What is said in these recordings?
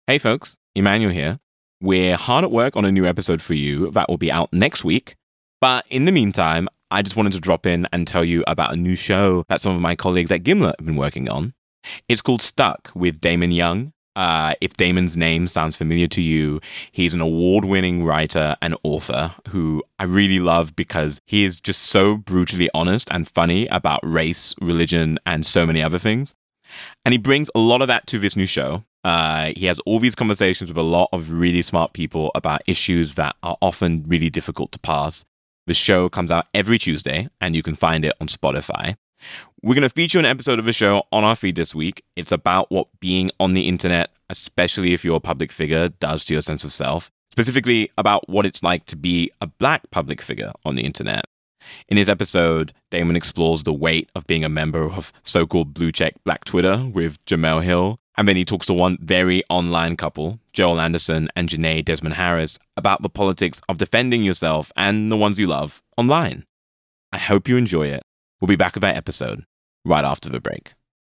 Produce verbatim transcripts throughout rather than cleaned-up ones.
Hey folks, Emmanuel here. We're hard at work on a new episode for you that will be out next week. But in the meantime, I just wanted to drop in and tell you about a new show that some of my colleagues at Gimlet have been working on. It's called Stuck with Damon Young. Uh, if Damon's name sounds familiar to you, he's an award-winning writer and author who I really love because he is just so brutally honest and funny about race, religion, and so many other things. And he brings a lot of that to this new show. Uh, he has all these conversations with a lot of really smart people about issues that are often really difficult to pass. The show comes out every Tuesday, and you can find it on Spotify. We're going to feature an episode of the show on our feed this week. It's about what being on the internet, especially if you're a public figure, does to your sense of self. Specifically about what it's like to be a Black public figure on the internet. In his episode, Damon explores the weight of being a member of so-called blue check Black Twitter with Jemele Hill. And then he talks to one very online couple, Joel Anderson and Janae Desmond Harris, about the politics of defending yourself and the ones you love online. I hope you enjoy it. We'll be back with that episode right after the break.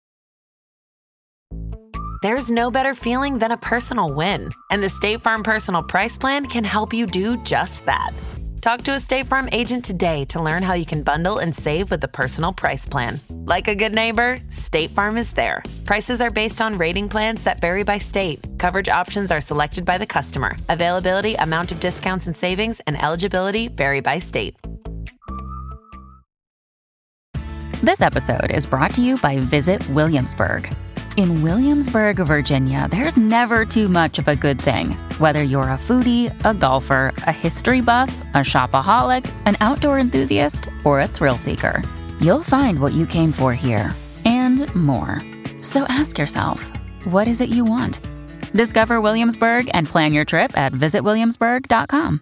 There's no better feeling than a personal win, and the State Farm Personal Price Plan can help you do just that. Talk to a State Farm agent today to learn how you can bundle and save with the Personal Price Plan. Like a good neighbor, State Farm is there. Prices are based on rating plans that vary by state. Coverage options are selected by the customer. Availability, amount of discounts and savings, and eligibility vary by state. This episode is brought to you by Visit Williamsburg. In Williamsburg, Virginia, there's never too much of a good thing. Whether you're a foodie, a golfer, a history buff, a shopaholic, an outdoor enthusiast, or a thrill seeker, you'll find what you came for here and more. So ask yourself, what is it you want? Discover Williamsburg and plan your trip at visit williamsburg dot com.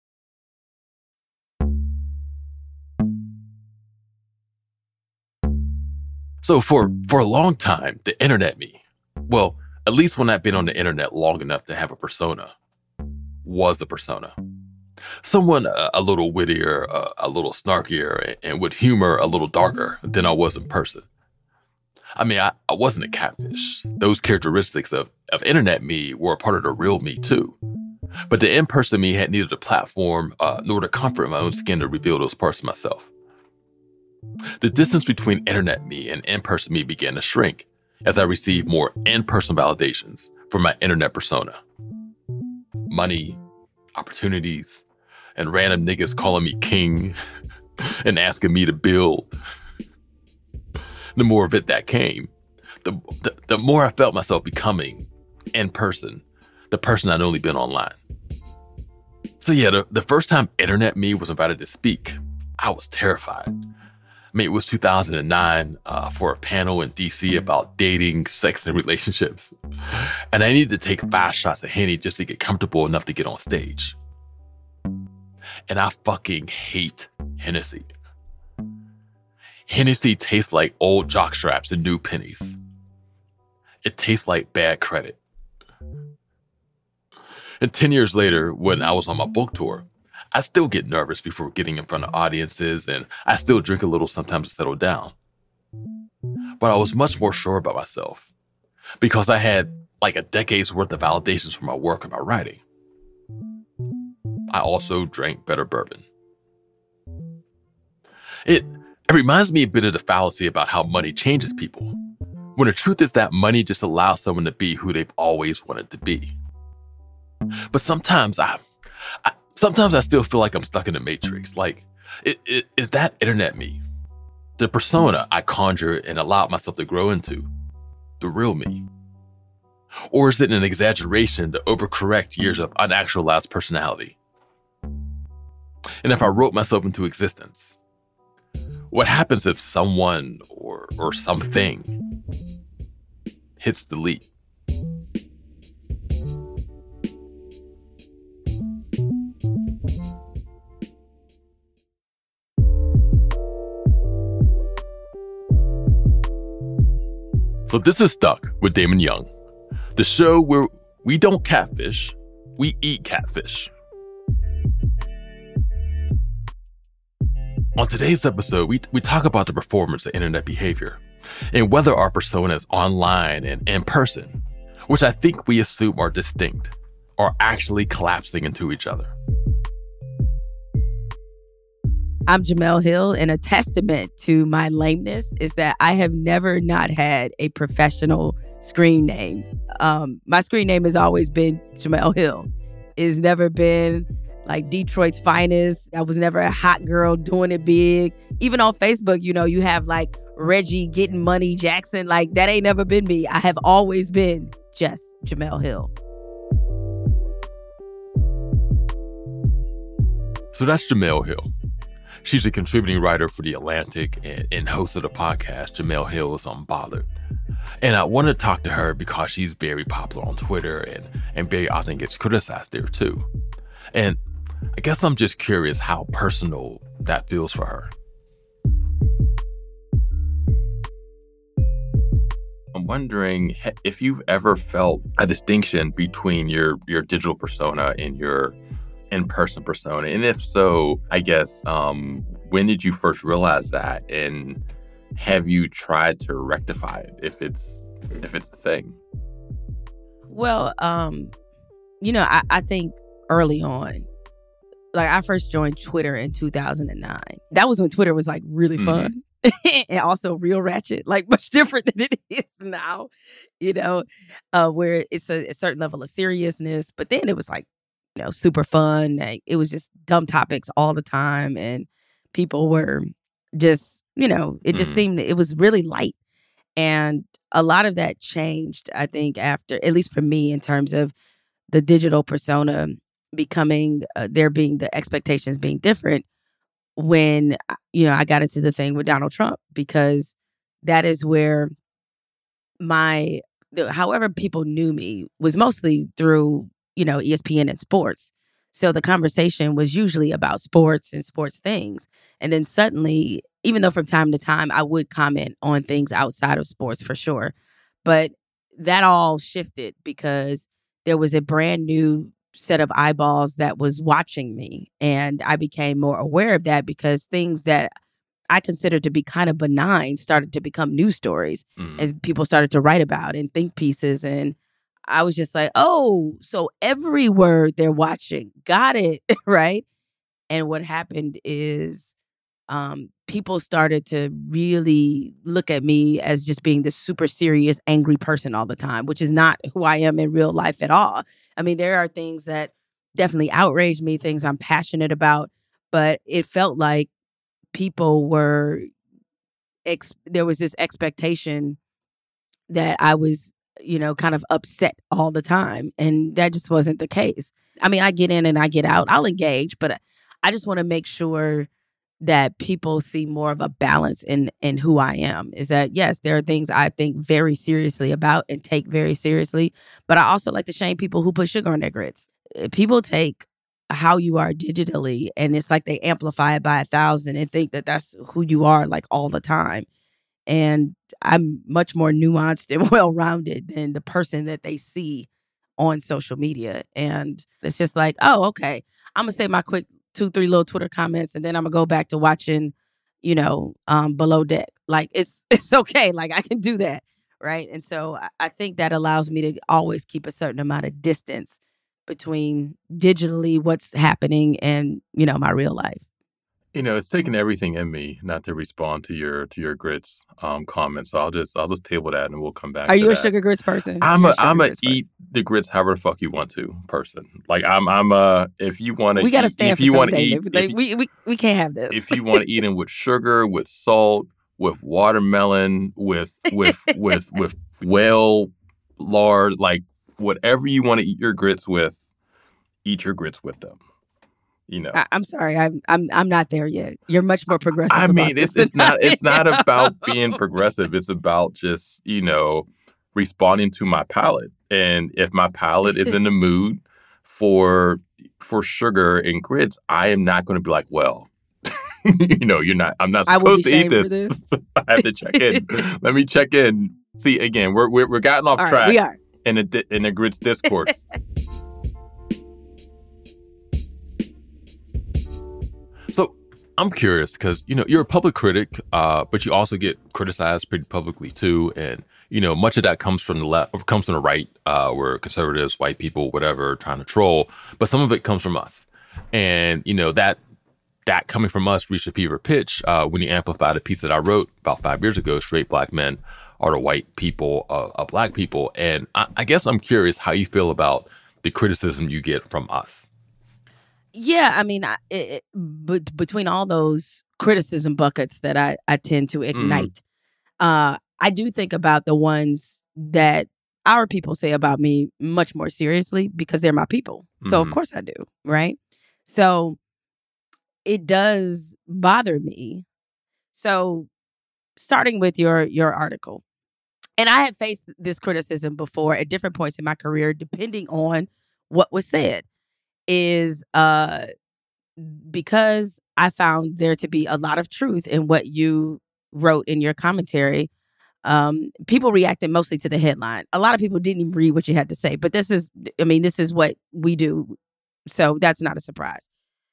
So for, for a long time, the internet me, well, at least when I've been on the internet long enough to have a persona, was a persona. Someone a, a little wittier, a, a little snarkier, and, and with humor a little darker than I was in person. I mean, I, I wasn't a catfish. Those characteristics of, of internet me were a part of the real me too. But the in-person me had neither the platform uh, nor the comfort in my own skin to reveal those parts of myself. The distance between internet me and in-person me began to shrink as I received more in-person validations for my internet persona. Money, opportunities, and random niggas calling me king and asking me to build. The more of it that came, the, the, the more I felt myself becoming in person, the person I'd only been online. So yeah, the, the first time internet me was invited to speak, I was terrified. I mean, it was two thousand nine uh, for a panel in D C about dating, sex, and relationships. And I needed to take five shots of Henny just to get comfortable enough to get on stage. And I fucking hate Hennessy. Hennessy tastes like old jock straps and new pennies. It tastes like bad credit. And ten years later, when I was on my book tour, I still get nervous before getting in front of audiences, and I still drink a little sometimes to settle down. But I was much more sure about myself because I had like a decade's worth of validations for my work and my writing. I also drank better bourbon. It, it reminds me a bit of the fallacy about how money changes people, when the truth is that money just allows someone to be who they've always wanted to be. But sometimes I... I Sometimes I still feel like I'm stuck in the Matrix. Like, it, it, is that internet me, the persona I conjured and allowed myself to grow into, the real me? Or is it an exaggeration to overcorrect years of unactualized personality? And if I wrote myself into existence, what happens if someone or, or something hits delete? So this is Stuck with Damon Young, the show where we don't catfish, we eat catfish. On today's episode, we, we talk about the performance of internet behavior and whether our persona is online and in person which I think we assume are distinct, are actually collapsing into each other. I'm Jemele Hill, and a testament to my lameness is that I have never not had a professional screen name. Um, my screen name has always been Jemele Hill. It's never been like Detroit's Finest. I was never a hot girl doing it big. Even on Facebook, you know, you have like Reggie Getting Money Jackson. Like, that ain't never been me. I have always been just Jemele Hill. So that's Jemele Hill. She's a contributing writer for The Atlantic and, and host of the podcast, Jemele Hill is Unbothered. And I want to talk to her because she's very popular on Twitter and, and very often gets criticized there too. And I guess I'm just curious how personal that feels for her. I'm wondering if you've ever felt a distinction between your, your digital persona and your in-person persona. And if so, I guess, um, when did you first realize that? And have you tried to rectify it if it's if it's a thing? Well, um, you know, I, I think early on, like I first joined Twitter in two thousand nine. That was when Twitter was like really fun mm-hmm. and also real ratchet, like much different than it is now, you know, uh, where it's a, a certain level of seriousness. But then it was like, you know, super fun. Like, it was just dumb topics all the time. And people were just, you know, it just mm. seemed, it was really light. And a lot of that changed, I think, after, at least for me, in terms of the digital persona becoming, uh, there being the expectations being different when, you know, I got into the thing with Donald Trump, because that is where my, the, however people knew me was mostly through, you know, E S P N and sports. So the conversation was usually about sports and sports things. And then suddenly, even though from time to time I would comment on things outside of sports for sure, but that all shifted because there was a brand new set of eyeballs that was watching me. And I became more aware of that because things that I considered to be kind of benign started to become news stories mm. as people started to write about and think pieces. And I was just like, oh, so every word they're watching. Got it. Right. And what happened is um, people started to really look at me as just being this super serious, angry person all the time, which is not who I am in real life at all. I mean, there are things that definitely outrage me, things I'm passionate about, but it felt like people were, ex- there was this expectation that I was, you know, kind of upset all the time. And that just wasn't the case. I mean, I get in and I get out. I'll engage, but I just want to make sure that people see more of a balance in, in who I am. Is that, yes, there are things I think very seriously about and take very seriously, but I also like to shame people who put sugar on their grits. People take how you are digitally and it's like they amplify it by a thousand and think that that's who you are like all the time. And I'm much more nuanced and well-rounded than the person that they see on social media. And it's just like, oh, okay, I'm going to say my quick two, three little Twitter comments, and then I'm going to go back to watching, you know, um, Below Deck. Like, it's it's okay. Like, I can do that, right? And so I, I think that allows me to always keep a certain amount of distance between digitally what's happening and, you know, my real life. You know, it's taken everything in me not to respond to your to your grits um, comments. So I'll just I'll just table that and we'll come back. Are to you that. a sugar grits person? I'm You're a, a I'm a eat the grits however the fuck you want to person. Like I'm I'm a if you want to we gotta eat, stand if for you want to something, eat like, if, we we we can't have this. If you want to eat them with sugar, with salt, with watermelon, with with with with whale lard, like whatever you want to eat your grits with, eat your grits with them. You know, I, I'm sorry, I'm I'm I'm not there yet. You're much more progressive. I mean, it's it's not it's not am. about being progressive. It's about just, you know, responding to my palate. And if my palate is in the mood for for sugar and grits, I am not going to be like, well, you know, you're not. I'm not supposed to eat this. this. I have to check in. Let me check in. See, again, we're we're we're gotten off All track. Right, we are in a in a grits discourse. So I'm curious because, you know, you're a public critic, uh, but you also get criticized pretty publicly, too. And you know, much of that comes from the left, or comes from the right, uh, where conservatives, white people, whatever, trying to troll. But some of it comes from us. And, you know, that that coming from us reached a fever pitch uh, when he amplified a piece that I wrote about five years ago, Straight Black Men Are the White People uh, of Black People. And I, I guess I'm curious how you feel about the criticism you get from us. Yeah, I mean, I, it, but between all those criticism buckets that I, I tend to ignite, mm. uh, I do think about the ones that our people say about me much more seriously because they're my people. Mm-hmm. So, of course I do, right? So, it does bother me. So, starting with your your article, and I have faced this criticism before at different points in my career, depending on what was said, is uh, because I found there to be a lot of truth in what you wrote in your commentary. Um, people reacted mostly to the headline. A lot of people didn't even read what you had to say, but this is, I mean, this is what we do. So that's not a surprise.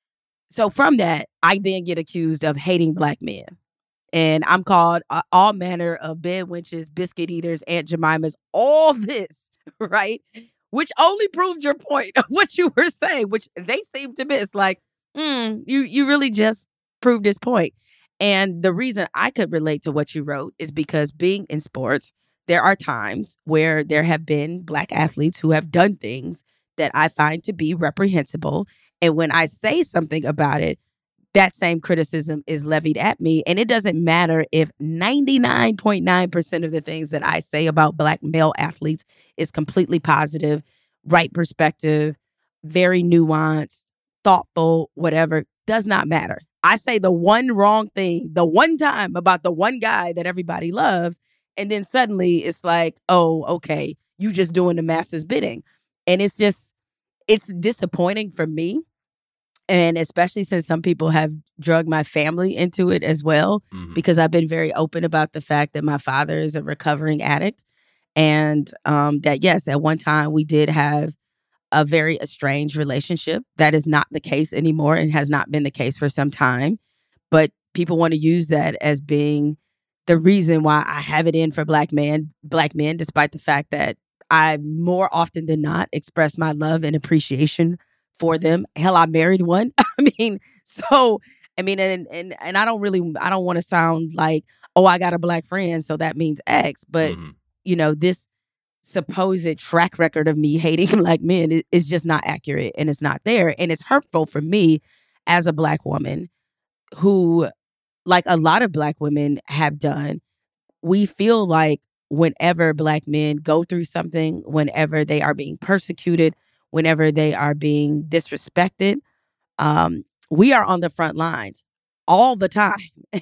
So from that, I then get accused of hating Black men. And I'm called uh, all manner of bed wenches, biscuit eaters, Aunt Jemimas, all this, right? Which only proved your point of what you were saying, which they seem to miss. Like, mm, you, you really just proved this point. And the reason I could relate to what you wrote is because being in sports, there are times where there have been Black athletes who have done things that I find to be reprehensible. And when I say something about it, that same criticism is levied at me. And it doesn't matter if ninety-nine point nine percent of the things that I say about Black male athletes is completely positive, right perspective, very nuanced, thoughtful, whatever, does not matter. I say the one wrong thing, the one time about the one guy that everybody loves, and then suddenly it's like, oh, okay, you just doing the masses bidding. And it's just, it's disappointing for me. And especially since some people have drugged my family into it as well, mm-hmm. because I've been very open about the fact that my father is a recovering addict. And um, that, yes, at one time we did have a very estranged relationship. That is not the case anymore and has not been the case for some time. But people want to use that as being the reason why I have it in for black men, black men, despite the fact that I more often than not express my love and appreciation for them. Hell, I married one. I mean, so, I mean, and and and I don't really, I don't want to sound like, oh, I got a Black friend, so that means X. But, mm-hmm. you know, this supposed track record of me hating Black men is, is just not accurate, and it's not there. And it's hurtful for me as a Black woman who, like a lot of Black women have done, we feel like whenever Black men go through something, whenever they are being persecuted, whenever they are being disrespected, um, we are on the front lines all the time.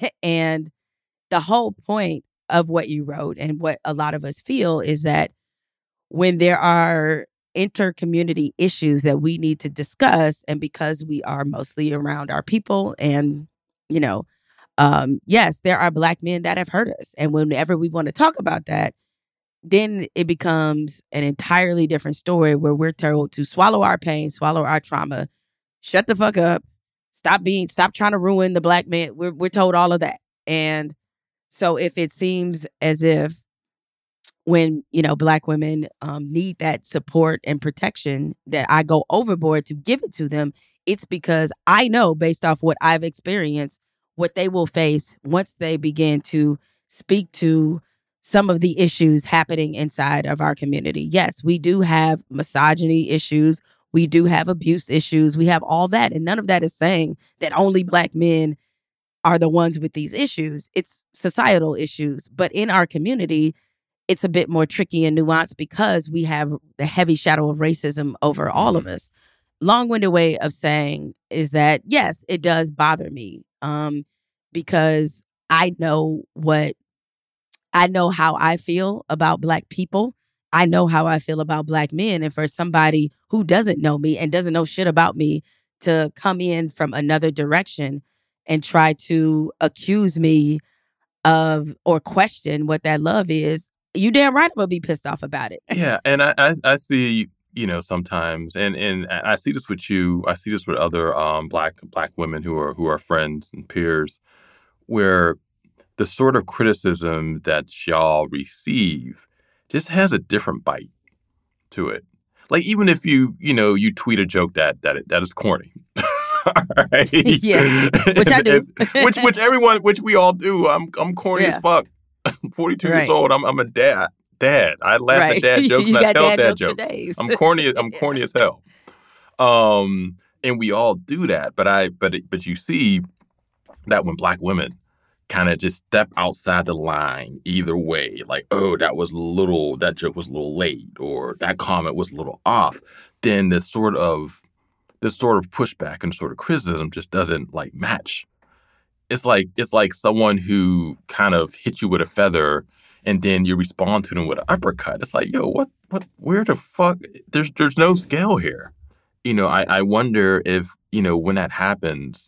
And the whole point of what you wrote and what a lot of us feel is that when there are inter-community issues that we need to discuss, and because we are mostly around our people and, you know, um, yes, there are Black men that have hurt us. And whenever we want to talk about that, then it becomes an entirely different story where we're told to swallow our pain, swallow our trauma, shut the fuck up, stop being, stop trying to ruin the Black man. We're we're told all of that. And so if it seems as if when, you know, Black women um, need that support and protection that I go overboard to give it to them, it's because I know based off what I've experienced, what they will face once they begin to speak to some of the issues happening inside of our community. Yes, we do have misogyny issues. We do have abuse issues. We have all that. And none of that is saying that only Black men are the ones with these issues. It's societal issues. But in our community, it's a bit more tricky and nuanced because we have the heavy shadow of racism over all of us. Long-winded way of saying is that, yes, it does bother me um, because I know what I know how I feel about Black people. I know how I feel about Black men. And for somebody who doesn't know me and doesn't know shit about me to come in from another direction and try to accuse me of or question what that love is, you damn right I'm gonna be pissed off about it. Yeah, and I, I, I see, you know, sometimes, and, and I see this with you, I see this with other um, Black Black women who are who are friends and peers, where the sort of criticism that y'all receive just has a different bite to it. Like, even if you, you know, you tweet a joke that that that is corny. All right. Yeah, which I do. which which everyone, which we all do. I'm I'm corny Yeah. as fuck. I'm forty-two Right. years old. I'm I'm a dad. Dad. I laugh Right. at dad jokes You and I got tell dad dad jokes for jokes. days. I'm corny. I'm corny as hell. Um, and we all do that. But I but it, but you see that when Black women kind of just step outside the line either way, like, oh, that was a little, that joke was a little late, or that comment was a little off, then this sort of this sort of pushback and sort of criticism just doesn't like match. It's like it's like someone who kind of hits you with a feather and then you respond to them with an uppercut. It's like, yo, what what where the fuck? There's there's no scale here. You know, I, I wonder if, you know, when that happens,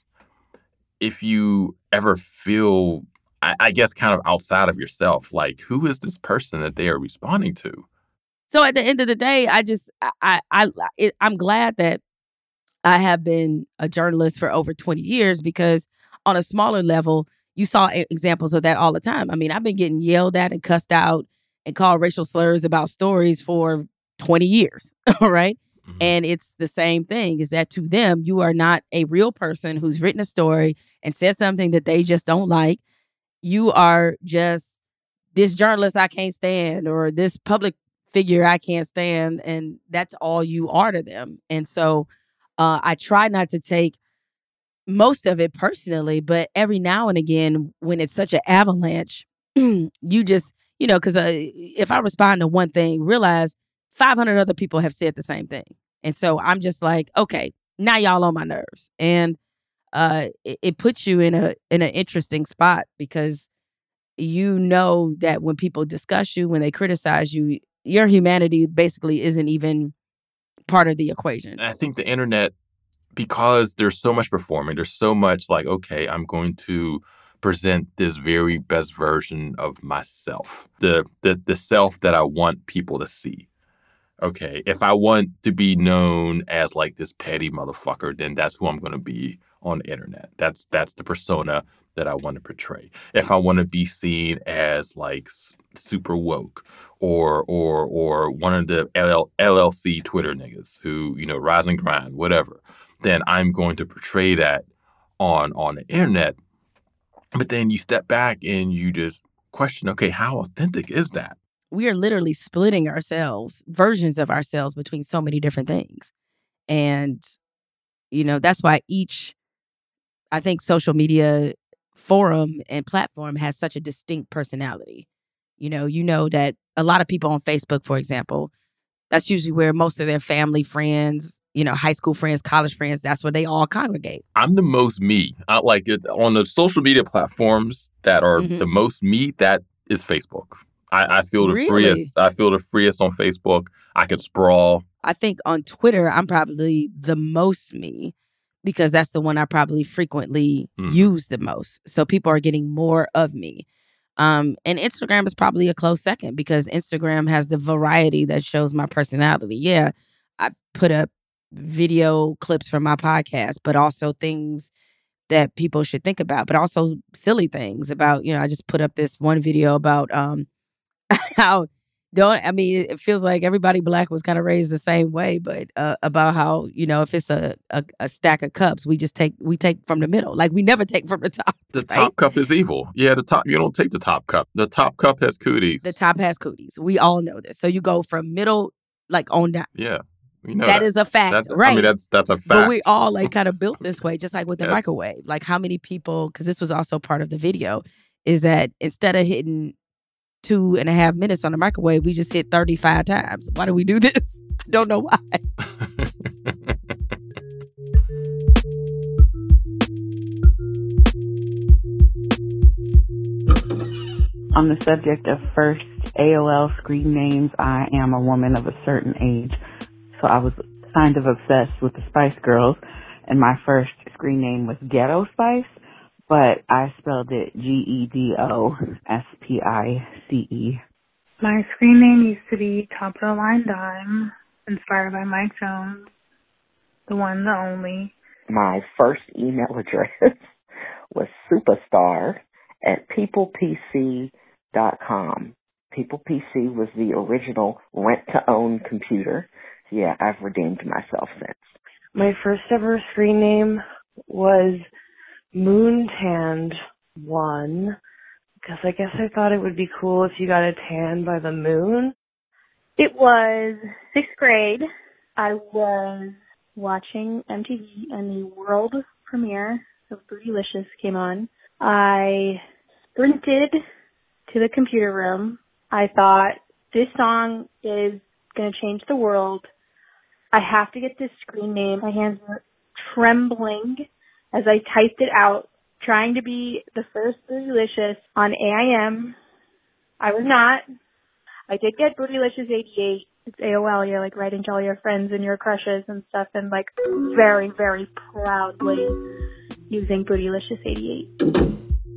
if you ever feel, I, I guess, kind of outside of yourself, like, who is this person that they are responding to? So at the end of the day, I just I I, I it, I'm glad that I have been a journalist for over twenty years, because on a smaller level, you saw e- examples of that all the time. I mean, I've been getting yelled at and cussed out and called racial slurs about stories for twenty years, all right? Mhm. And it's the same thing, is that to them, you are not a real person who's written a story and said something that they just don't like. You are just this journalist I can't stand, or this public figure I can't stand. And that's all you are to them. And so uh, I try not to take most of it personally, but every now and again, when it's such an avalanche, you just, you know, because uh, if I respond to one thing, realize five hundred other people have said the same thing. And so I'm just like, okay, now y'all on my nerves. And uh, it, it puts you in a in an interesting spot, because you know that when people discuss you, when they criticize you, your humanity basically isn't even part of the equation. And I think the internet, because there's so much performing, there's so much like, okay, I'm going to present this very best version of myself, the the the self that I want people to see. Okay, if I want to be known as like this petty motherfucker, then that's who I'm going to be on the internet. That's that's the persona that I want to portray. If I want to be seen as like s- super woke, or or or one of the L L C Twitter niggas who, you know, rise and grind, whatever, then I'm going to portray that on on the internet. But then you step back and you just question, okay, how authentic is that? We are literally splitting ourselves, versions of ourselves, between so many different things. And, you know, that's why each, I think, social media forum and platform has such a distinct personality. You know, you know that a lot of people on Facebook, for example, that's usually where most of their family, friends, you know, high school friends, college friends, that's where they all congregate. I'm the most me. I like it on the social media platforms that are Mhm. the most me. That is Facebook. I, I feel the Really? freest. I feel the freest on Facebook. I could sprawl. I think on Twitter, I'm probably the most me, because that's the one I probably frequently Mhm. use the most. So people are getting more of me. Um, and Instagram is probably a close second, because Instagram has the variety that shows my personality. Yeah, I put up video clips from my podcast, but also things that people should think about, but also silly things about, you know, I just put up this one video about um how don't I mean it feels like everybody Black was kind of raised the same way, but uh, about how, you know, if it's a, a a stack of cups, we just take we take from the middle, like we never take from the top. The right? top cup is evil. Yeah, the top. You don't take the top cup. The top cup has cooties. The top has cooties. We all know this. So you go from middle like on down. Yeah, we know that that is a fact, That's, right? I mean, that's that's a fact. But we all like kind of built this way, just like with the Yes. microwave. Like how many people, because this was also part of the video, is that instead of hitting two and a half minutes on the microwave, we just hit thirty-five times. Why do we do this? I don't know why. On the subject of first A O L screen names, I am a woman of a certain age, so I was kind of obsessed with the Spice Girls, and my first screen name was Ghetto Spice, but I spelled it G E D O S P I C E. My screen name used to be Top of the Line Dime, inspired by Mike Jones, the one, the only. My first email address was Superstar at people p c dot com. People P C was the original rent-to-own computer. So yeah, I've redeemed myself since. My first ever screen name was Moontanned One, because I guess I thought it would be cool if you got a tan by the moon. It was sixth grade. I was watching M T V and the world premiere of Bootylicious came on. I sprinted to the computer room. I thought, this song is going to change the world. I have to get this screen name. My hands were trembling as I typed it out, trying to be the first Bootylicious on A I M. I was not. I did get Bootylicious eighty-eight. It's A O L. You're like writing to all your friends and your crushes and stuff, and like very, very proudly using Bootylicious eighty-eight.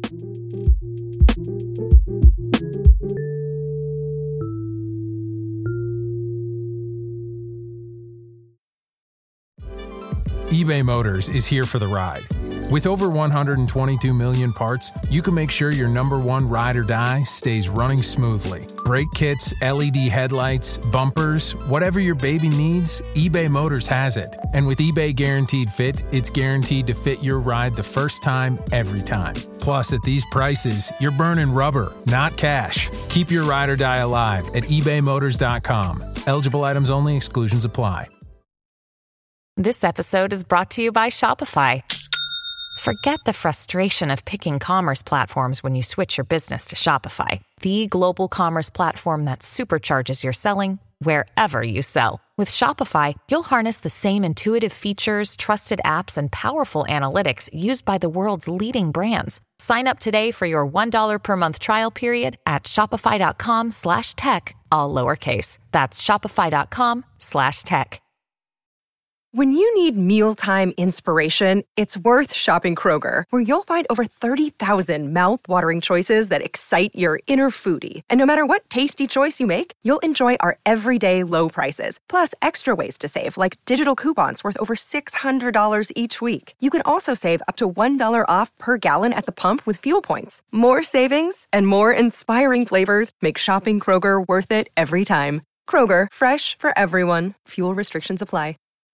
eBay Motors is here for the ride. With over one hundred twenty-two million parts, you can make sure your number one ride or die stays running smoothly. Brake kits, L E D headlights, bumpers, whatever your baby needs, eBay Motors has it. And with eBay Guaranteed Fit, it's guaranteed to fit your ride the first time, every time. Plus, at these prices, you're burning rubber, not cash. Keep your ride or die alive at ebay motors dot com. Eligible items only. Exclusions apply. This episode is brought to you by Shopify. Forget the frustration of picking commerce platforms when you switch your business to Shopify, the global commerce platform that supercharges your selling wherever you sell. With Shopify, you'll harness the same intuitive features, trusted apps, and powerful analytics used by the world's leading brands. Sign up today for your one dollar per month trial period at shopify.com slash tech, all lowercase. That's shopify.com slash tech. When you need mealtime inspiration, it's worth shopping Kroger, where you'll find over thirty thousand mouth-watering choices that excite your inner foodie. And no matter what tasty choice you make, you'll enjoy our everyday low prices, plus extra ways to save, like digital coupons worth over six hundred dollars each week. You can also save up to one dollar off per gallon at the pump with fuel points. More savings and more inspiring flavors make shopping Kroger worth it every time. Kroger, fresh for everyone. Fuel restrictions apply.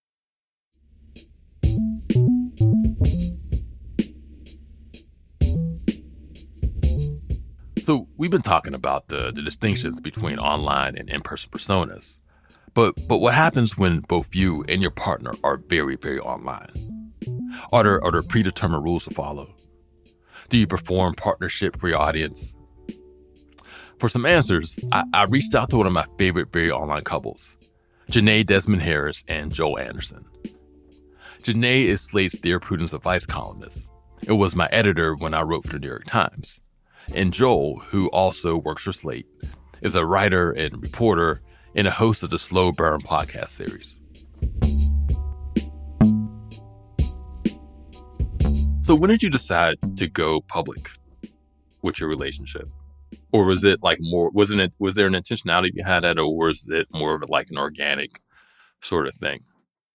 So we've been talking about the, the distinctions between online and in-person personas. But but what happens when both you and your partner are very, very online? Are there, are there predetermined rules to follow? Do you perform partnership for your audience? For some answers, I, I reached out to one of my favorite very online couples, Janae Desmond Harris and Joel Anderson. Janae is Slate's Dear Prudence advice columnist. It was my editor when I wrote for the New York Times. And Joel, who also works for Slate, is a writer and reporter and a host of the Slow Burn podcast series. So when did you decide to go public with your relationship? Or was it like more, wasn't it, was there an intentionality behind that, or was it more of like an organic sort of thing?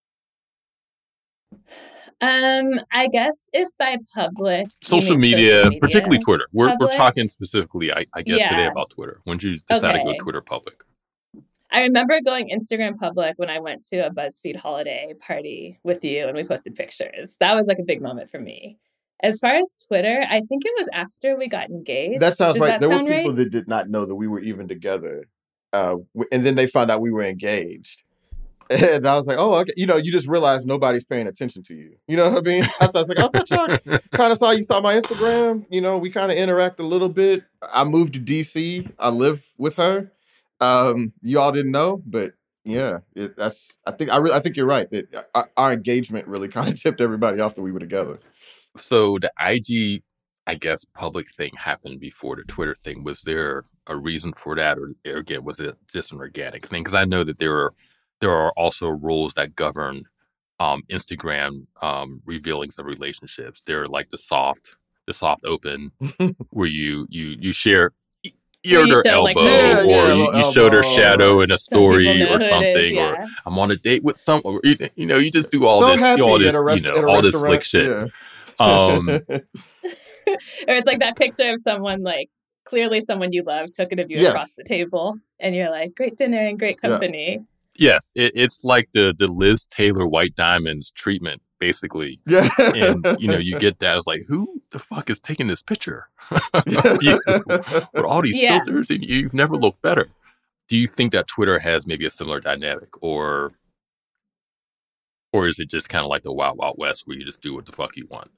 Um, I guess if by public, social media, social media, particularly Twitter. We're public? we're talking specifically, I, I guess, yeah. today about Twitter. When did you decide okay. to go Twitter public? I remember going Instagram public when I went to a BuzzFeed holiday party with you and we posted pictures. That was like a big moment for me. As far as Twitter, I think it was after we got engaged. That sounds Does right. that there sound were people right? that did not know that we were even together. Uh, and then they found out we were engaged. And I was like, oh, okay. You know, you just realize nobody's paying attention to you. You know what I mean? I thought, I was like, I thought y'all kind of saw, you saw my Instagram. You know, we kind of interact a little bit. I moved to D C. I live with her. Um, you all didn't know, but yeah, it, that's, I think, I really, I think you're right. That our, our engagement really kind of tipped everybody off that we were together. So the I G, I guess, public thing happened before the Twitter thing. Was there a reason for that? Or again, was it just an organic thing? Because I know that there are, There are also rules that govern um, Instagram um, revealings of relationships. They're like the soft, the soft open, where you you you share your you their show, elbow, like, Yeah, or yeah, you, little you show their elbow. shadow in a Some people story know or who it is, something, yeah. or I'm on a date with some, or you, you know, you just do all So this, happy all at this, a rest- you at know, a all this restaurant, slick shit. yeah. Um, Or it's like that picture of someone like clearly someone you love took it of you Yes. across the table, and you're like, great dinner and great Yeah. company. Yes, it, it's like the the Liz Taylor White Diamonds treatment, basically. Yeah. And, you know, you get that. It's like, who the fuck is taking this picture of you with all these Yeah. filters? And you've never looked better. Do you think that Twitter has maybe a similar dynamic, or or is it just kind of like the Wild Wild West where you just do what the fuck you want?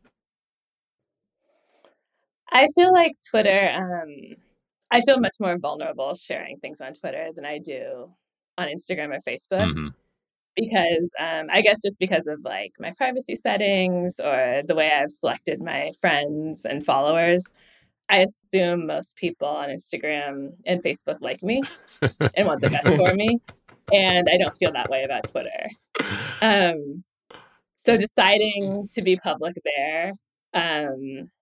I feel like Twitter, um, I feel much more vulnerable sharing things on Twitter than I do on Instagram or Facebook. Mm-hmm. Because um, I guess just because of like my privacy settings or the way I've selected my friends and followers, I assume most people on Instagram and Facebook like me and want the best for me. And I don't feel that way about Twitter. Um, so deciding to be public there um,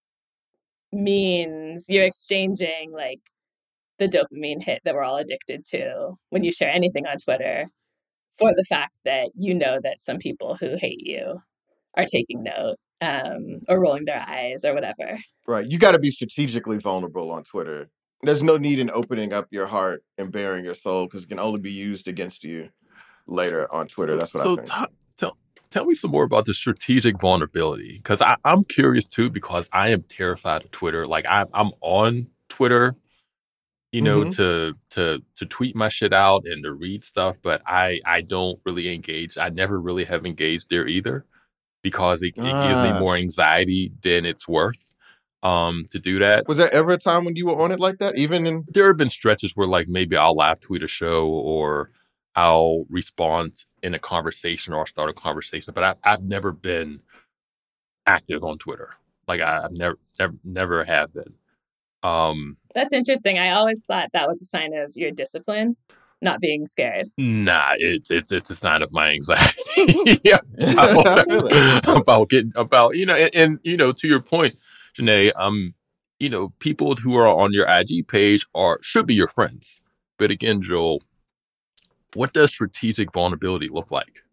means you're exchanging like the dopamine hit that we're all addicted to when you share anything on Twitter, for the fact that you know that some people who hate you are taking note um, or rolling their eyes or whatever. Right. You got to be strategically vulnerable on Twitter. There's no need in opening up your heart and bearing your soul, because it can only be used against you later on Twitter. That's what so I think. T- tell, tell me some more about the strategic vulnerability, because I'm curious too, because I am terrified of Twitter. Like I, I'm on Twitter, you know, Mhm. to to to tweet my shit out and to read stuff, but I I don't really engage. I never really have engaged there either, because it, it gives me Ah. more anxiety than it's worth um to do that. Was there ever a time when you were on it like that? Even in There have been stretches where like maybe I'll live tweet a show, or I'll respond in a conversation, or I'll start a conversation, but I, I've never been active on Twitter. Like I, I've never never never have been. Um, That's interesting. I always thought that was a sign of your discipline, not being scared. Nah, it's it's it's a sign of my anxiety about, about getting about you know, and, and you know, to your point, Janae, um, you know, people who are on your I G page are should be your friends. But again, Joel, what does strategic vulnerability look like?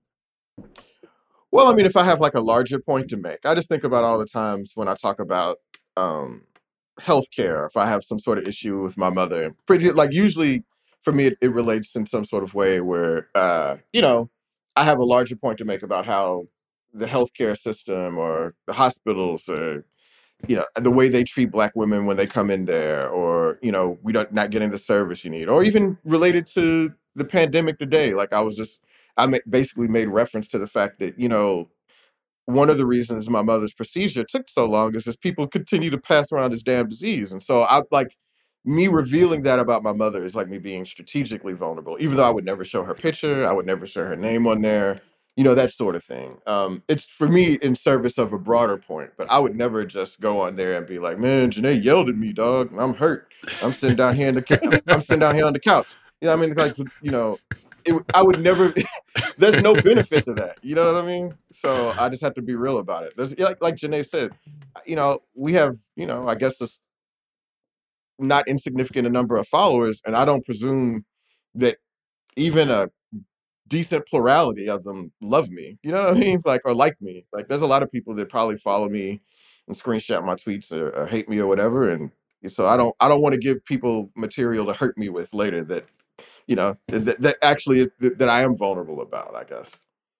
Well, I mean, if I have like a larger point to make, I just think about all the times when I talk about um, healthcare. If I have some sort of issue with my mother, pretty like usually for me, it, it relates in some sort of way where uh, you know I have a larger point to make about how the healthcare system or the hospitals or you know the way they treat Black women when they come in there, or you know we don't not getting the service you need, or even related to the pandemic today. Like I was just I ma- basically made reference to the fact that, you know, one of the reasons my mother's procedure took so long is because people continue to pass around this damn disease. And so I like me revealing that about my mother is like me being strategically vulnerable, even though I would never show her picture. I would never show her name on there, you know, that sort of thing. Um, it's for me in service of a broader point, but I would never just go on there and be like, man, Janae yelled at me, dog, and I'm hurt. I'm sitting down here in the, ca- I'm sitting down here on the couch. You know what I mean? Like, you know, it, I would never, there's no benefit to that. You know what I mean? So I just have to be real about it. There's, like, like Janae said, you know, we have, you know, I guess this not insignificant a number of followers, and I don't presume that even a decent plurality of them love me. You know what I mean? Like, or like me. Like, there's a lot of people that probably follow me and screenshot my tweets or, or hate me or whatever. And so I don't, I don't want to give people material to hurt me with later that, you know, that, that actually is, that I am vulnerable about, I guess.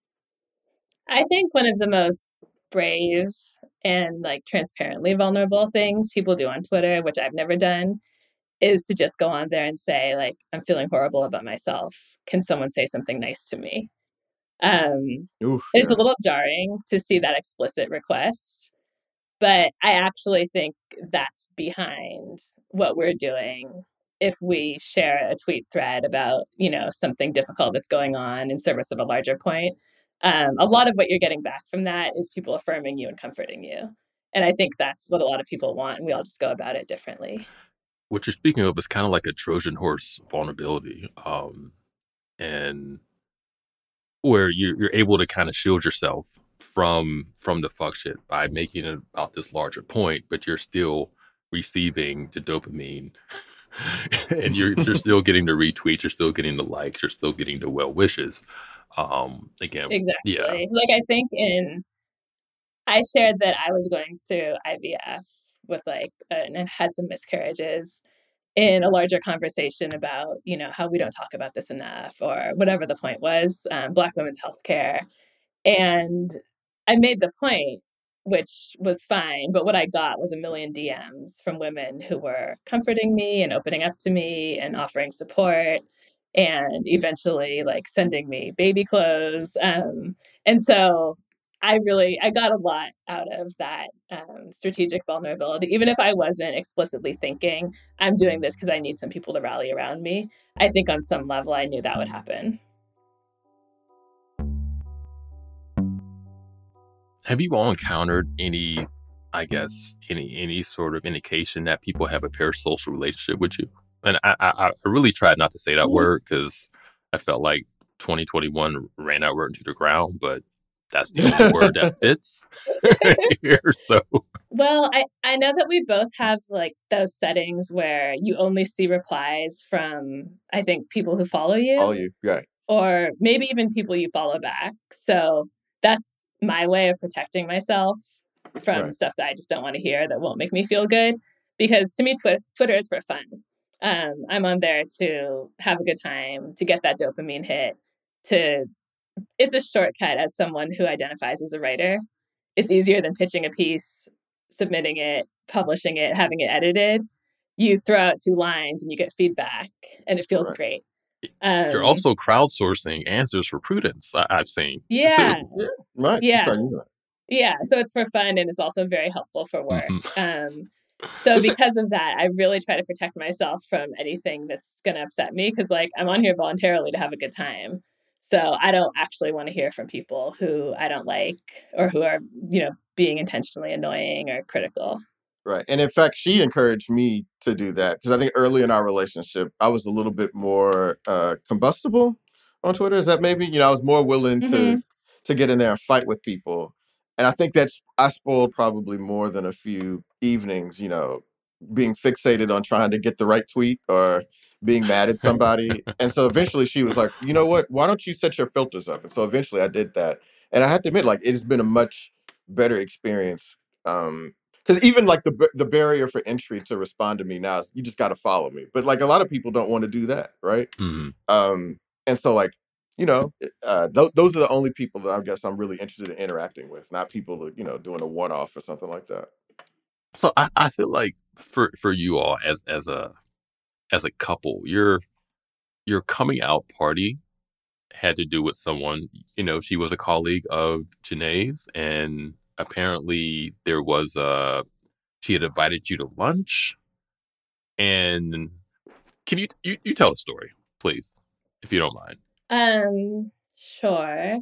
I think one of the most brave and like transparently vulnerable things people do on Twitter, which I've never done, is to just go on there and say, like, I'm feeling horrible about myself. Can someone say something nice to me? Um, Oof, it's yeah. a little jarring to see that explicit request, but I actually think that's behind what we're doing. If we share a tweet thread about, you know, something difficult that's going on in service of a larger point, um, a lot of what you're getting back from that is people affirming you and comforting you. And I think that's what a lot of people want. And we all just go about it differently. What you're speaking of is kind of like a Trojan horse vulnerability, um, and where you're, you're able to kind of shield yourself from from the fuck shit by making it about this larger point, but you're still receiving the dopamine, and you're you're still getting the retweets, you're still getting the likes, you're still getting the well wishes. Um, again, Exactly. yeah, Like I think in, I shared that I was going through I V F with like, uh, and had some miscarriages in a larger conversation about, you know, how we don't talk about this enough or whatever the point was, um, Black women's healthcare. And I made the point, which was fine, but what I got was a million D Ms from women who were comforting me and opening up to me and offering support and eventually like sending me baby clothes. Um, and so I really, I got a lot out of that um, strategic vulnerability. Even if I wasn't explicitly thinking, I'm doing this because I need some people to rally around me, I think on some level I knew that would happen. Have you all encountered any, I guess, any any sort of indication that people have a parasocial relationship with you? And I, I, I really tried not to say that Mhm. word because I felt like twenty twenty-one ran that word into the ground, but that's the only word that fits here. So Well, I, I know that we both have like those settings where you only see replies from, I think, people who follow you. All you, right. Or maybe even people you follow back. So that's my way of protecting myself from Right. stuff that I just don't want to hear that won't make me feel good. Because to me, Twi- Twitter is for fun. Um, I'm on there to have a good time, to get that dopamine hit, to it's a shortcut as someone who identifies as a writer. It's easier than pitching a piece, submitting it, publishing it, having it edited. You throw out two lines and you get feedback and it feels Right. great. you're Um, also crowdsourcing answers for Prudence, I, I've seen. yeah, Too. Yeah, right. Yeah. Start using it. yeah. So it's for fun and it's also very helpful for work. Mhm. Um, so because of that, I really try to protect myself from anything that's going to upset me because, like, I'm on here voluntarily to have a good time. So I don't actually want to hear from people who I don't like or who are, you know, being intentionally annoying or critical. Right. And in fact, she encouraged me to do that because I think early in our relationship, I was a little bit more uh, combustible on Twitter. Is that maybe, you know, I was more willing to Mhm. to get in there and fight with people. And I think that's, I spoiled probably more than a few evenings, you know, being fixated on trying to get the right tweet or being mad at somebody. And so eventually she was like, you know what, why don't you set your filters up? And so eventually I did that. And I had to admit, like, it has been a much better experience. Um, because even like the ba- the barrier for entry to respond to me now is you just got to follow me. But like a lot of people don't want to do that, right? Mhm. Um, and so like you know, uh, th- those are the only people that I guess I'm really interested in interacting with, not people that, you know, doing a one off or something like that. So I, I feel like for for you all as as a as a couple, your your coming out party had to do with someone, you know, she was a colleague of Janae's, and apparently there was a she had invited you to lunch. And can you you, you tell a story, please, if you don't mind? Um, sure.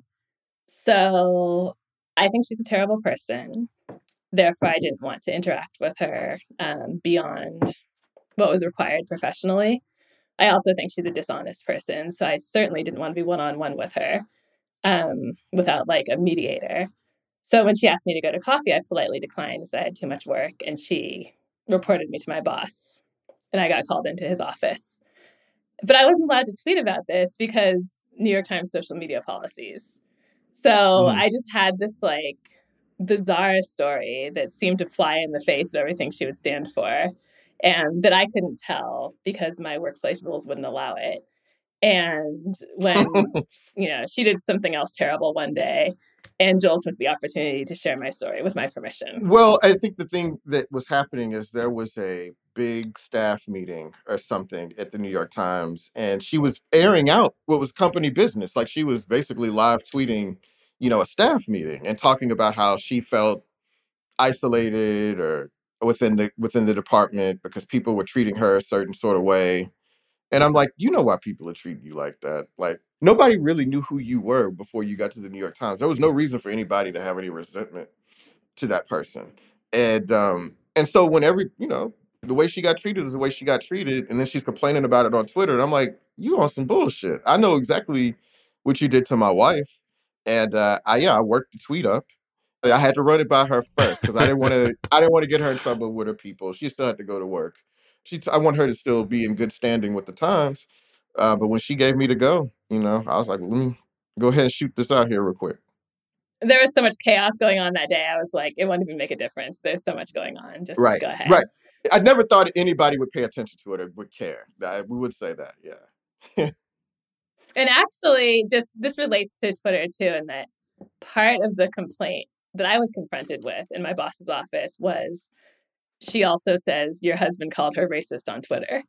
So I think she's a terrible person. Therefore, I didn't want to interact with her um, beyond what was required professionally. I also think she's a dishonest person. So I certainly didn't want to be one on one with her um, without like a mediator. So when she asked me to go to coffee, I politely declined because I had too much work. And she reported me to my boss. And I got called into his office. But I wasn't allowed to tweet about this because New York Times social media policies. So Mm. I just had this like bizarre story that seemed to fly in the face of everything she would stand for and that I couldn't tell because my workplace rules wouldn't allow it. And when, you know, she did something else terrible one day and Joel took the opportunity to share my story with my permission. Well, I think the thing that was happening is there was a big staff meeting or something at the New York Times, and she was airing out what was company business. Like she was basically live tweeting, you know, a staff meeting and talking about how she felt isolated or within the within the department because people were treating her a certain sort of way. And I'm like, you know why people are treating you like that? Like nobody really knew who you were before you got to the New York Times. There was no reason for anybody to have any resentment to that person. And um and so when every, you know, the way she got treated is the way she got treated, and then she's complaining about it on Twitter. And I'm like, you on some bullshit. I know exactly what you did to my wife. And uh I yeah, I worked the tweet up. I had to run it by her first because I didn't want to I didn't want to get her in trouble with her people. She still had to go to work. She t- I want her to still be in good standing with the Times. Uh, but when she gave me to go, you know, I was like, let me go ahead and shoot this out here real quick. there was so much chaos going on that day. I was like, it won't even make a difference. There's so much going on. Just Right, go ahead. right. I never thought anybody would pay attention to it or would care. I, we would say that, yeah. And actually, just this relates to Twitter too, in that part of the complaint that I was confronted with in my boss's office was she also says your husband called her racist on Twitter.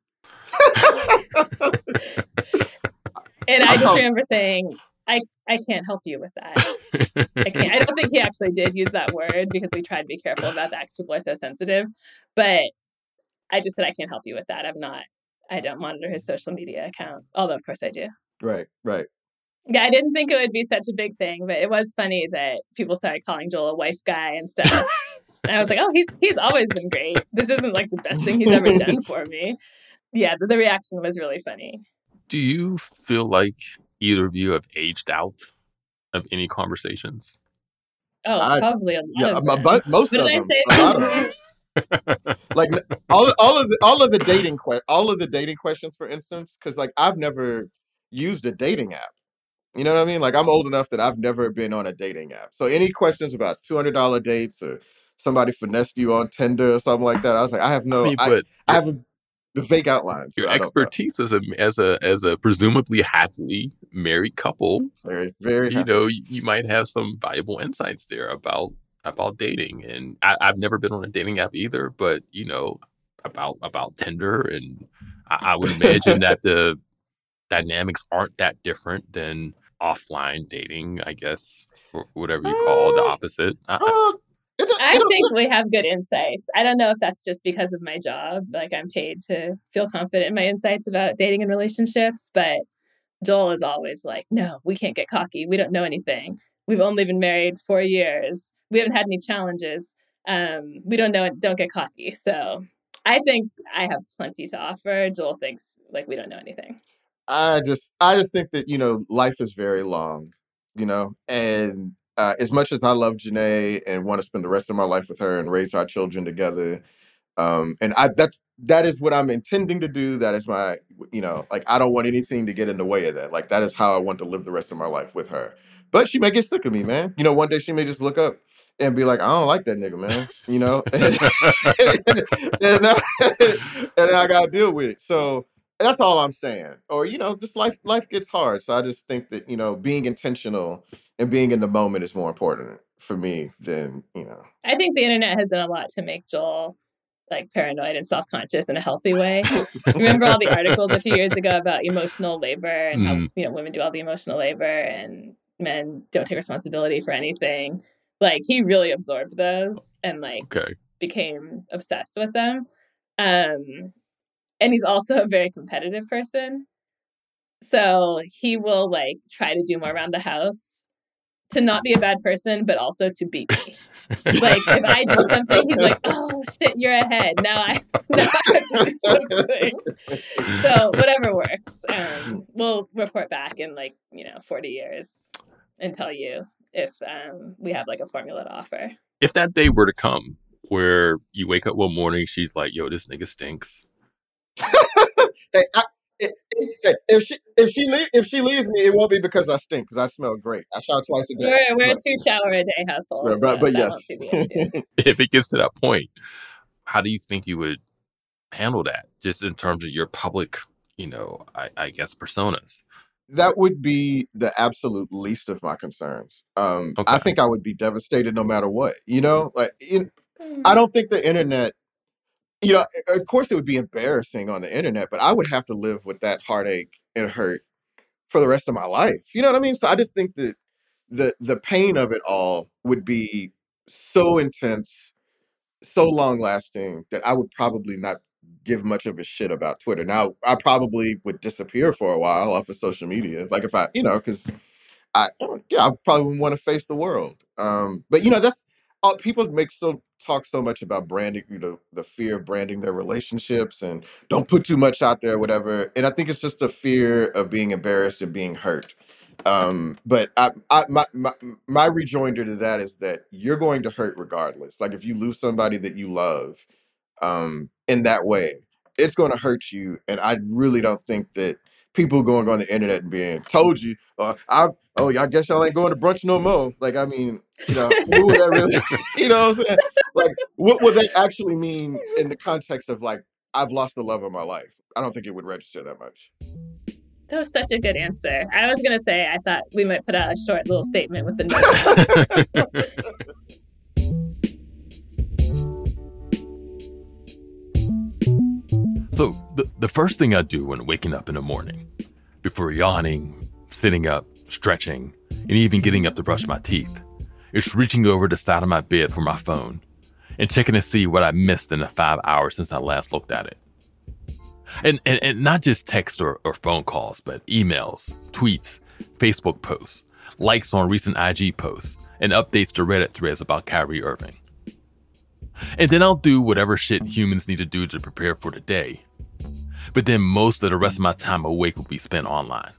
And I just remember saying, I, I can't help you with that. I can't. I don't think he actually did use that word because we tried to be careful about that because people are so sensitive. But I just said, I can't help you with that. I'm not, I don't monitor his social media account. Although, of course, I do. Right, right. Yeah, I didn't think it would be such a big thing, but it was funny that people started calling Joel a wife guy and stuff. And I was like, oh, he's he's always been great. This isn't like the best thing he's ever done for me. Yeah, the, the reaction was really funny. Do you feel like either of you have aged out of any conversations? Oh, I- probably a lot Yeah, of my- them. but most What of did I them. say? A lot of them. Like all, all of the all of the dating que- all of the dating questions, for instance, because like I've never used a dating app. You know what I mean? Like I'm old enough that I've never been on a dating app. So any questions about two hundred dollar dates or somebody finessed you on Tinder or something like that, I was like, I have no. I mean, I, but I have a, the vague outlines. your I don't know. expertise as a as a as a presumably happily married couple, Very very. you happy. know, you, you might have some valuable insights there about about dating. And I, I've never been on a dating app either, but you know about about Tinder, and I, I would imagine that the dynamics aren't that different than offline dating, I guess, or whatever you call the opposite. I, I- Uh, it, I it, think we have good insights. I don't know if that's just because of my job. Like I'm paid to feel confident in my insights about dating and relationships, but Joel is always like, no, we can't get cocky. We don't know anything. We've only been married four years. We haven't had any challenges. Um, we don't know it. Don't get cocky. So I think I have plenty to offer. Joel thinks like we don't know anything. I just I just think that, you know, life is very long, you know, and uh, as much as I love Janae and want to spend the rest of my life with her and raise our children together, um, and I that's that is what I'm intending to do. That is my, you know, like I don't want anything to get in the way of that. Like that is how I want to live the rest of my life with her. But she may get sick of me, man. You know, one day she may just look up and be like, I don't like that nigga, man. You know, and, and, I, and I gotta deal with it. So that's all I'm saying. Or, you know, just life life gets hard. So I just think that, you know, being intentional and being in the moment is more important for me than, you know. I think the internet has done a lot to make Joel like paranoid and self-conscious in a healthy way. Remember all the articles a few years ago about emotional labor and how, Mm. you know, women do all the emotional labor and men don't take responsibility for anything. Like he really absorbed those and like okay. became obsessed with them. Um, and he's also a very competitive person. So he will like try to do more around the house to not be a bad person, but also to beat me. Like if I do something, he's like, "Oh shit, you're ahead." Now I, now I have to do something. So whatever works. Um, we'll report back in like you know forty years and tell you if um, we have like a formula to offer. If that day were to come where you wake up one morning, she's like, "Yo, this nigga stinks." Hey, I, if, if, if she if she leave, if she leaves me, it won't be because I stink, because I smell great. I shower twice a day. We're we're a But, two shower a day household. but, but, So but that yes. won't be the issue. If it gets to that point, how do you think you would handle that? Just in terms of your public, you know, I, I guess personas. That would be the absolute least of my concerns. Um, Okay. I think I would be devastated no matter what. You know, like you, I don't think the internet. You know, of course, it would be embarrassing on the internet, but I would have to live with that heartache and hurt for the rest of my life. You know what I mean? So I just think that the the pain of it all would be so intense, so long lasting that I would probably not give much of a shit about Twitter. Now, I probably would disappear for a while off of social media, like if I, you know, because I, yeah, I probably wouldn't want to face the world. Um, but you know, that's all people make so talk so much about branding, you know, the fear of branding their relationships and don't put too much out there, whatever. And I think it's just a fear of being embarrassed and being hurt. Um, but I, I, my, my, my rejoinder to that is that you're going to hurt regardless. Like if you lose somebody that you love, um, in that way, it's going to hurt you. And I really don't think that people going on the internet and being told you, uh, I oh, I guess y'all ain't going to brunch no more. Like, I mean, you know, what would that really, you know what I'm saying? Like, what would that actually mean in the context of like, I've lost the love of my life? I don't think it would register that much. That was such a good answer. I was going to say, I thought we might put out a short little statement with the notes. So the, the first thing I do when waking up in the morning, before yawning, sitting up, stretching, and even getting up to brush my teeth, is reaching over the side of my bed for my phone and checking to see what I missed in the five hours since I last looked at it. And, and, and not just text or, or phone calls, but emails, tweets, Facebook posts, likes on recent I G posts, and updates to Reddit threads about Kyrie Irving. And then I'll do whatever shit humans need to do to prepare for the day. But then most of the rest of my time awake will be spent online.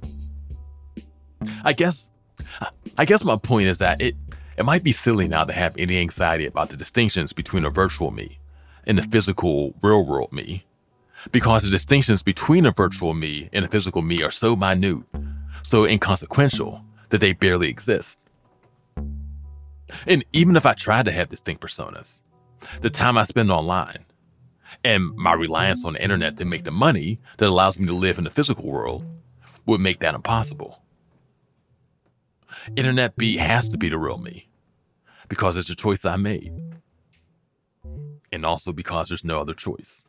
I guess, I guess my point is that it, it might be silly now to have any anxiety about the distinctions between a virtual me and the physical real world me, because the distinctions between a virtual me and a physical me are so minute, so inconsequential, that they barely exist. And even if I tried to have distinct personas, the time I spend online and my reliance on the internet to make the money that allows me to live in the physical world would make that impossible. Internet B has to be the real me because it's a choice I made, and also because there's no other choice.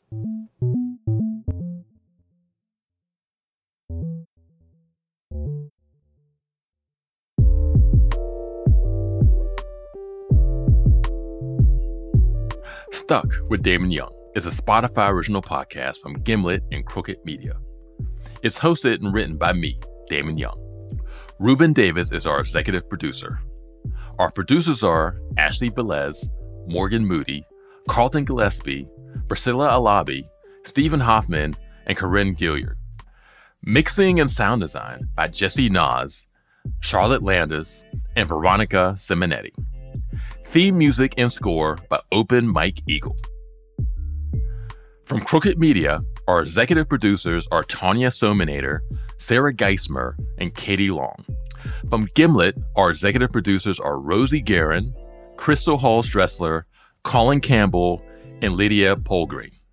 Stuck with Damon Young is a Spotify original podcast from Gimlet and Crooked Media. It's hosted and written by me, Damon Young. Ruben Davis is our executive producer. Our producers are Ashley Velez, Morgan Moody, Carlton Gillespie, Priscilla Alabi, Stephen Hoffman, and Corinne Gilliard. Mixing and sound design by Jesse Nas, Charlotte Landis, and Veronica Simonetti. Theme music and score by Open Mike Eagle. From Crooked Media, our executive producers are Tanya Sominator, Sarah Geismer, and Katie Long. From Gimlet, our executive producers are Rosie Guerin, Crystal Hall-Stressler, Colin Campbell, and Lydia Polgren.